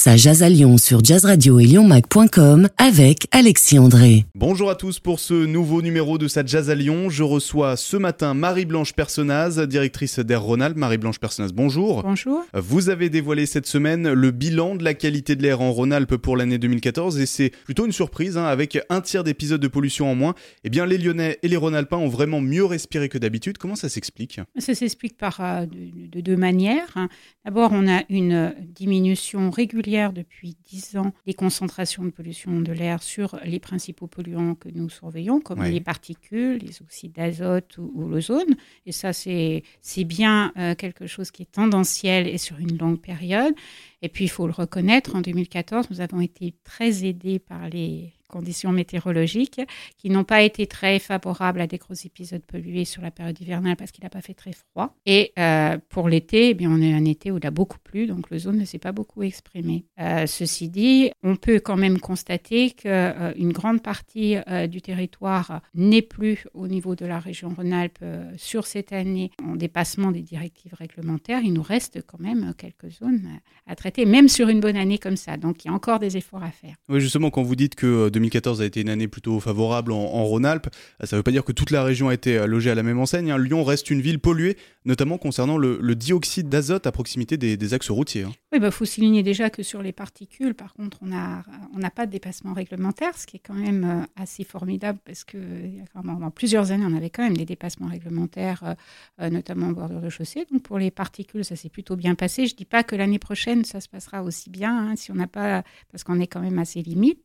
Ça jase à Lyon sur Jazz Radio et lyonmac.com avec Alexis André. Bonjour à tous pour ce nouveau numéro de Ça jase à Lyon. Je reçois ce matin Marie-Blanche Personnaz, directrice d'Air Rhône-Alpes. Marie-Blanche Personnaz, bonjour. Bonjour. Vous avez dévoilé cette semaine le bilan de la qualité de l'air en Rhône-Alpes pour l'année 2014 et c'est plutôt une surprise, avec un tiers d'épisodes de pollution en moins. Eh bien, les Lyonnais et les Rhône-Alpins ont vraiment mieux respiré que d'habitude. Comment ça s'explique ? Ça s'explique par de deux manières. D'abord, on a une diminution régulière depuis 10 ans des concentrations de pollution de l'air sur les principaux polluants que nous surveillons, comme les particules, les oxydes d'azote ou l'ozone. Et ça, c'est bien quelque chose qui est tendanciel et sur une longue période. Et puis, il faut le reconnaître, en 2014, nous avons été très aidés par les conditions météorologiques qui n'ont pas été très favorables à des gros épisodes pollués sur la période hivernale parce qu'il n'a pas fait très froid. Et pour l'été, on a eu un été où il a beaucoup plu, donc l'ozone ne s'est pas beaucoup exprimé. Ceci dit, on peut quand même constater qu'une grande partie du territoire n'est plus au niveau de la région Rhône-Alpes sur cette année en dépassement des directives réglementaires. Il nous reste quand même quelques zones à traiter, même sur une bonne année comme ça. Donc il y a encore des efforts à faire. Oui, justement, quand vous dites que 2014 a été une année plutôt favorable en Rhône-Alpes, ça ne veut pas dire que toute la région a été logée à la même enseigne. Lyon reste une ville polluée, notamment concernant le dioxyde d'azote à proximité des axes routiers. Oui, faut souligner déjà que sur les particules, par contre, on n'a pas de dépassement réglementaire, ce qui est quand même assez formidable parce que pendant plusieurs années, on avait quand même des dépassements réglementaires, notamment en bordure de chaussée. Donc pour les particules, ça s'est plutôt bien passé. Je ne dis pas que l'année prochaine, ça se passera aussi bien, si on n'a pas, parce qu'on est quand même assez limite.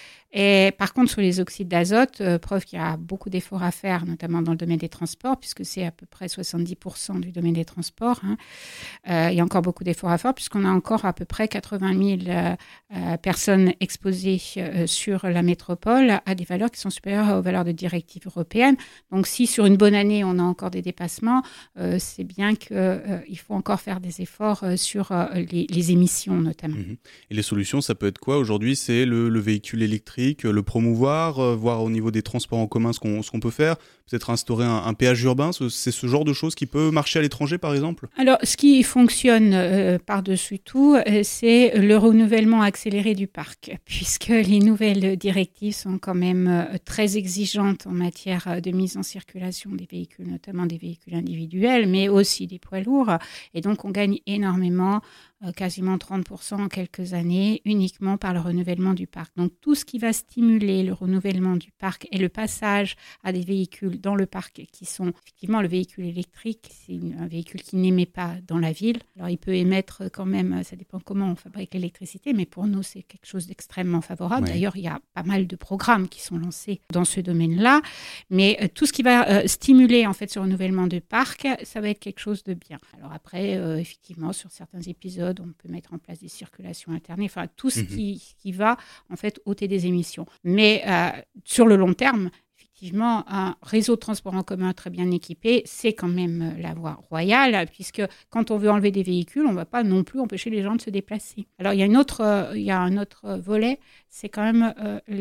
Et par contre, sur les oxydes d'azote, preuve qu'il y a beaucoup d'efforts à faire, notamment dans le domaine des transports, puisque c'est à peu près 70% du domaine des transports. Il y a encore beaucoup d'efforts à faire, puisqu'on a encore à peu près 80 000 personnes exposées sur la métropole à des valeurs qui sont supérieures aux valeurs de directives européennes. Donc, si sur une bonne année, on a encore des dépassements, c'est bien qu'il faut encore faire des efforts sur les émissions, notamment. Et les solutions, ça peut être quoi aujourd'hui ? C'est le véhicule électrique, le promouvoir, voir au niveau des transports en commun ce qu'on peut faire, peut-être instaurer un péage urbain, c'est ce genre de choses qui peut marcher à l'étranger par exemple ? Alors, ce qui fonctionne par-dessus tout, c'est le renouvellement accéléré du parc, puisque les nouvelles directives sont quand même très exigeantes en matière de mise en circulation des véhicules, notamment des véhicules individuels, mais aussi des poids lourds. Et donc, on gagne énormément, quasiment 30% en quelques années, uniquement par le renouvellement du parc. Donc, tout ce qui va stimuler le renouvellement du parc et le passage à des véhicules dans le parc qui sont effectivement le véhicule électrique, c'est un véhicule qui n'émet pas dans la ville. Alors, il peut émettre quand même, ça dépend comment on fabrique l'électricité, mais pour nous, c'est quelque chose d'extrêmement favorable. Ouais. D'ailleurs, il y a pas mal de programmes qui sont lancés dans ce domaine-là, mais tout ce qui va stimuler en fait ce renouvellement de parc, ça va être quelque chose de bien. Alors après, effectivement, sur certains épisodes, on peut mettre en place des circulations alternées, enfin tout ce qui va en fait ôter des émissions. Mais sur le long terme, effectivement, un réseau de transport en commun très bien équipé, c'est quand même la voie royale, puisque quand on veut enlever des véhicules, on ne va pas non plus empêcher les gens de se déplacer. Alors il y a un autre volet, c'est quand même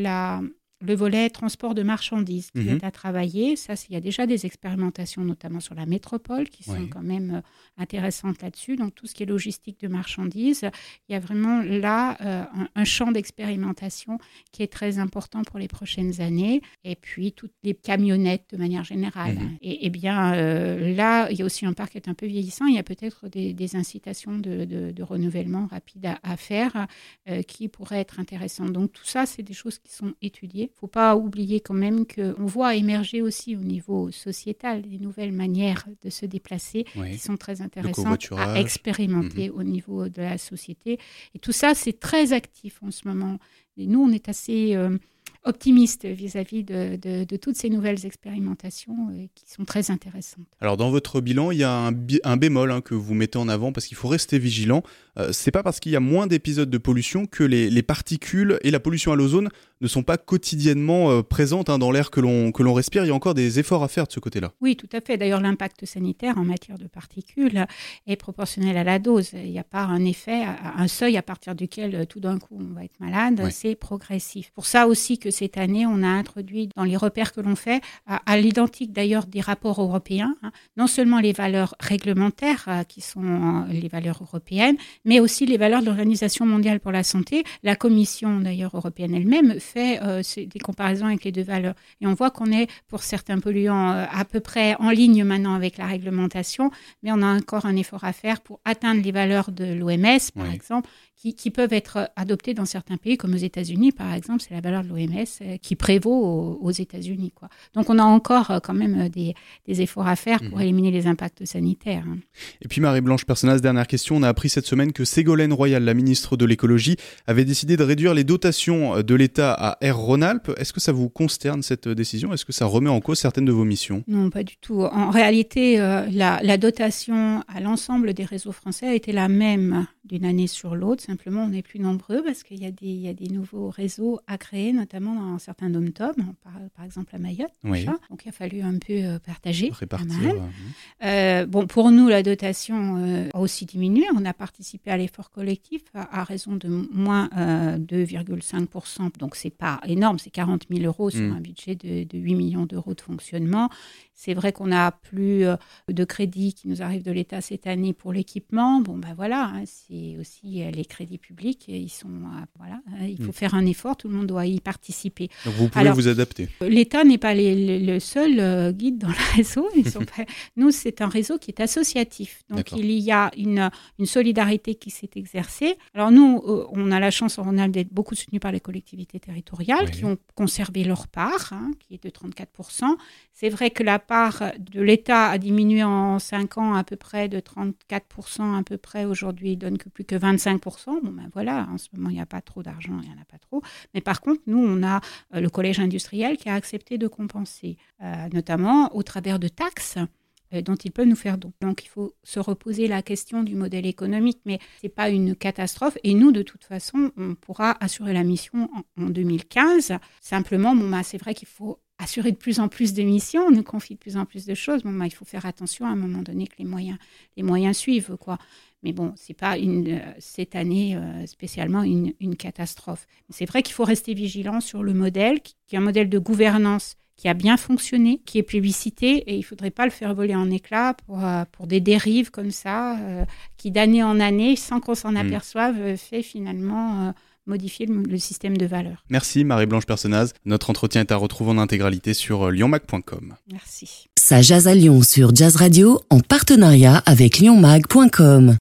le volet transport de marchandises qui est à travailler. Ça, il y a déjà des expérimentations, notamment sur la métropole, qui sont quand même intéressantes là-dessus. Donc, tout ce qui est logistique de marchandises, il y a vraiment là un champ d'expérimentation qui est très important pour les prochaines années. Et puis, toutes les camionnettes de manière générale. Et bien, là, il y a aussi un parc qui est un peu vieillissant. Il y a peut-être des incitations de renouvellement rapide à faire qui pourraient être intéressantes. Donc, tout ça, c'est des choses qui sont étudiées. Il ne faut pas oublier quand même qu'on voit émerger aussi au niveau sociétal des nouvelles manières de se déplacer qui sont très intéressantes à expérimenter au niveau de la société. Et tout ça, c'est très actif en ce moment. Et nous, on est assez optimiste vis-à-vis de toutes ces nouvelles expérimentations qui sont très intéressantes. Alors dans votre bilan, il y a un bémol que vous mettez en avant parce qu'il faut rester vigilant. C'est pas parce qu'il y a moins d'épisodes de pollution que les particules et la pollution à l'ozone ne sont pas quotidiennement présentes dans l'air que l'on respire. Il y a encore des efforts à faire de ce côté-là. Oui, tout à fait. D'ailleurs, l'impact sanitaire en matière de particules est proportionnel à la dose. Il n'y a pas un effet, un seuil à partir duquel tout d'un coup on va être malade. C'est progressif. Pour ça aussi que cette année, on a introduit dans les repères que l'on fait, à l'identique d'ailleurs des rapports européens, non seulement les valeurs réglementaires qui sont les valeurs européennes, mais aussi les valeurs de l'Organisation mondiale pour la santé. La Commission d'ailleurs européenne elle-même fait des comparaisons avec les deux valeurs. Et on voit qu'on est pour certains polluants à peu près en ligne maintenant avec la réglementation, mais on a encore un effort à faire pour atteindre les valeurs de l'OMS, par exemple, qui peuvent être adoptées dans certains pays, comme aux États-Unis, par exemple. C'est la valeur de l'OMS qui prévaut aux États-Unis, quoi. Donc, on a encore quand même des efforts à faire pour éliminer les impacts sanitaires. Et puis, Marie-Blanche Personnaz, dernière question. On a appris cette semaine que Ségolène Royal, la ministre de l'écologie, avait décidé de réduire les dotations de l'État à Air Rhône-Alpes. Est-ce que ça vous consterne, cette décision ? Est-ce que ça remet en cause certaines de vos missions ? Non, pas du tout. En réalité, la dotation à l'ensemble des réseaux français a été la même d'une année sur l'autre. Simplement, on est plus nombreux parce qu'il y a des nouveaux réseaux à créer, notamment dans certains dom-toms, par exemple à Mayotte. Oui. Donc, il a fallu un peu partager. Répartir. Pour nous, la dotation a aussi diminué. On a participé à l'effort collectif à raison de moins 2,5%. Donc, c'est pas énorme. C'est 40 000 euros sur un budget de 8 millions d'euros de fonctionnement. C'est vrai qu'on n'a plus de crédits qui nous arrivent de l'État cette année pour l'équipement. C'est aussi les crédits publics. Ils sont, il faut faire un effort. Tout le monde doit y participer. Donc vous pouvez vous adapter. L'État n'est pas le seul guide dans le réseau. Nous, c'est un réseau qui est associatif. Donc, D'accord. il y a une solidarité qui s'est exercée. Alors, nous, on a la chance en Rhône-Alpes d'être beaucoup soutenus par les collectivités territoriales qui ont conservé leur part, qui est de 34%. C'est vrai que la part de l'État a diminué en 5 ans à peu près de 34% à peu près. Aujourd'hui, il donne que plus que 25%. En ce moment, il n'y a pas trop d'argent, il n'y en a pas trop. Mais par contre, nous, on a le collège industriel qui a accepté de compenser, notamment au travers de taxes dont ils peuvent nous faire don. Donc, il faut se reposer la question du modèle économique, mais ce n'est pas une catastrophe. Et nous, de toute façon, on pourra assurer la mission en 2015. Simplement, c'est vrai qu'il faut assurer de plus en plus de missions, on nous confie de plus en plus de choses. Il faut faire attention à un moment donné que les moyens suivent, quoi. Mais c'est pas cette année spécialement une catastrophe. Mais c'est vrai qu'il faut rester vigilant sur le modèle, qui est un modèle de gouvernance qui a bien fonctionné, qui est plébiscité, et il ne faudrait pas le faire voler en éclats pour des dérives comme ça, qui d'année en année, sans qu'on s'en aperçoive, fait finalement modifier le système de valeurs. Merci Marie-Blanche Personnaz. Notre entretien est à retrouver en intégralité sur lyonmag.com. Merci. Ça jase à Lyon sur Jazz Radio en partenariat avec lyonmag.com.